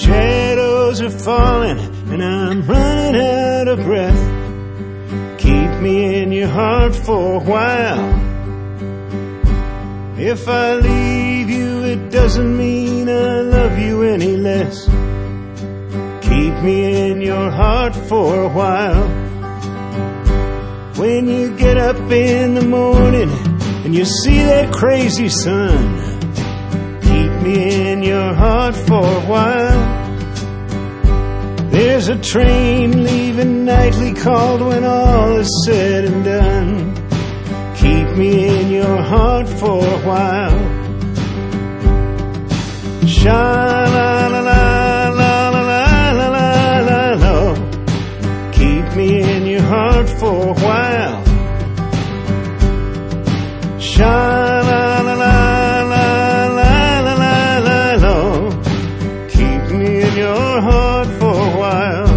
shadows are falling and I'm running out of breath. Keep me in your heart for a while. If I leave you, it doesn't mean I love you any less. Keep me in your heart for a while. When you get up in the morning and you see that crazy sun, keep me in your heart for a while. There's a train leaving nightly called when all is said and done. Keep me in your heart for a while. Sha-la-la-la-la-la-la-la-la. Keep me in your heart for a while. Sha-la-la-la-la-la-la-la. Keep me in your heart for a while.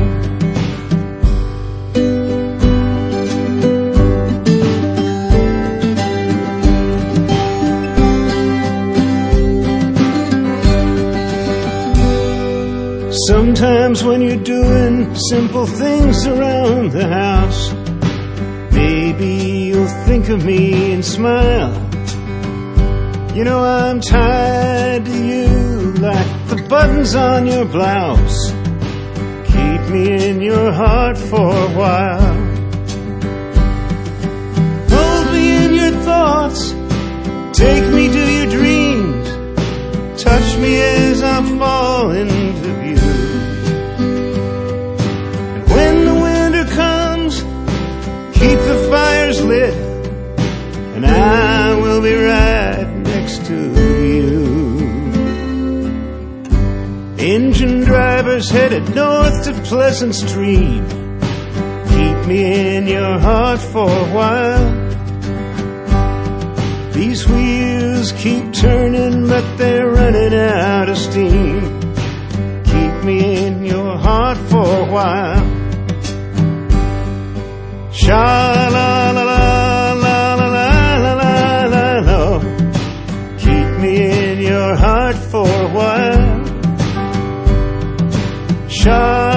Sometimes when you're doing simple things around the house, maybe you'll think of me and smile. You know I'm tied to you like the buttons on your blouse. Keep me in your heart for a while. Hold me in your thoughts, take me to your dreams, touch me as I fall into view. And when the winter comes, keep the fires lit, and I will be right next to you. Engine drivers headed north to Pleasant Street, keep me in your heart for a while. These wheels keep turning, but they're running out of steam. Keep me in your heart for a while. Sha-la-la-la-la-la-la-la-la. Keep me in your heart for a while. Sha